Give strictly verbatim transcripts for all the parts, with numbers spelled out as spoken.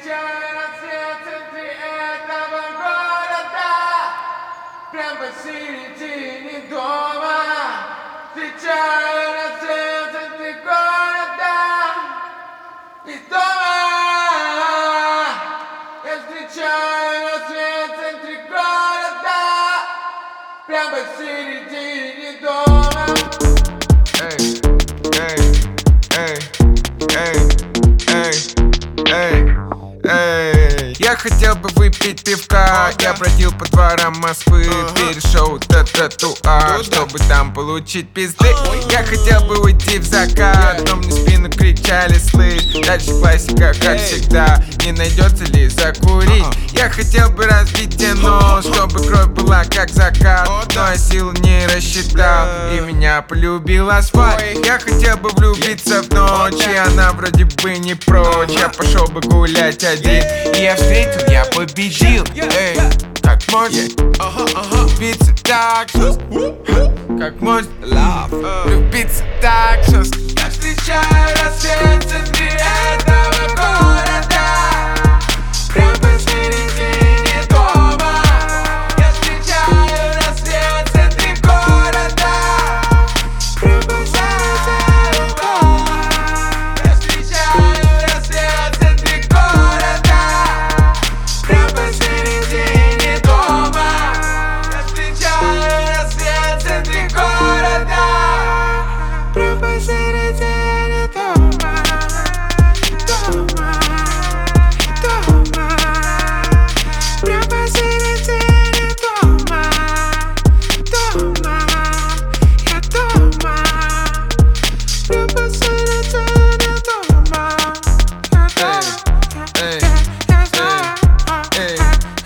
встречаю рассвет в центре этого города, прям посередине дома. Встречаю рассвет в центре города и дома. Я встречаю рассвет в центре города, прям посередине дома. Эй, эй, эй, эй, эй, эй, эй. Я хотел бы выпить пивка, я бродил по дворам Москвы, перешел до тротуар, чтобы там получить пизды. Я хотел бы уйти в закат, но мне в спину кричали слышь. Дальше классика, как всегда, не найдется ли закурить. Я хотел бы разбить тебе нос, чтобы кровь была как закат, но я силу не рассчитал, и меня полюбил асфальт. Я хотел бы влюбиться в ночь, и она вроде бы не прочь. Я пошел бы гулять один, и я встретил, я победил. Эй, как можно влюбиться так жестко? Как можно влюбиться так жестко? Я встречаю рассвет в центре этого города, прям посередине дома. Я встречаю рассвет в центре города, прям посередине дома. Я встречаю рассвет в центре города, прям посередине дома. Я встречаю рассвет в центре города, прям посередине дома. Дома, дома, прям посередине дома. Дома, я дома, прям посередине дома. Я дома, Эй, я дома, эй,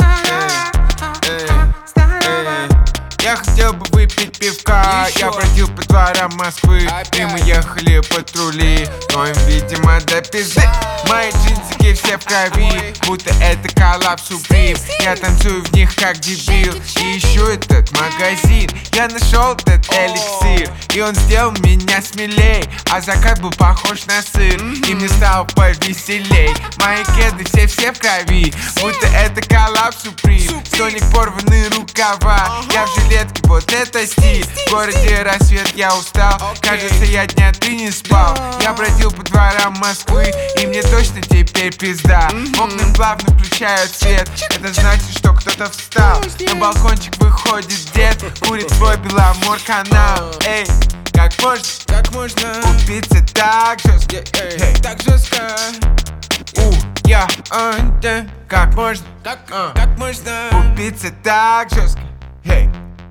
эй, здорово. я хотел бы выпить пивка, я бродил по дворам Москвы, и мы ехали патрули, но им, видимо, до пизды. Мои джинсики все в крови, будто это коллапс Supreme. Я танцую в них как дебил, и ищу этот магазин. Я нашел этот эликсир, и он сделал меня смелей, а закат был похож на сыр, и мне стало повеселей. Мои кеды все-все в крови, будто это коллапс Supreme. Соник порваны рукава, я в жилетке, вот это стиль. В городе рассвет, я устал, кажется, я дня три не спал. Я бродил по дворам Москвы, и мне точно теперь пизда. Окна плавно включают свет, это значит, что кто-то встал. На балкончик выходит дед, курит свой Беломор канал. Эй, как можно, Как можно, убиться так жестко? эй, так жестко, У, я, а, да. Как можно как, А. как можно, убиться так жестко? Эй.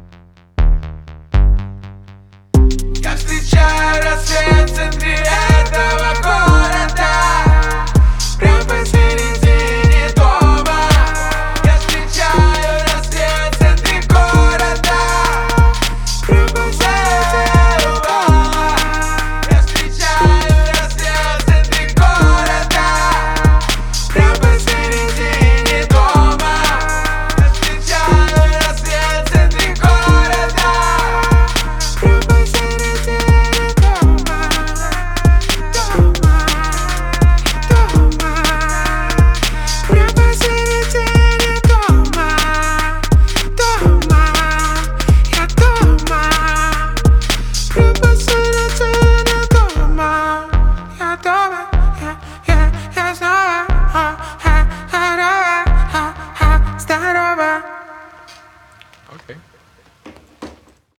Я встречаю рассвет в центре этого города, прям посередине дома. Я встречаю рассвет в центре города, прям посередине дома. Я встречаю рассвет в центре города, прям посередине дома. Я встречаю рассвет в центре города, прям посередине дома. Дома, дома, прям посередине дома. Дома, я дома, прям посередине дома. Я дома, я, я, я снова, а, а, здорово, а, а, здорово. Okay.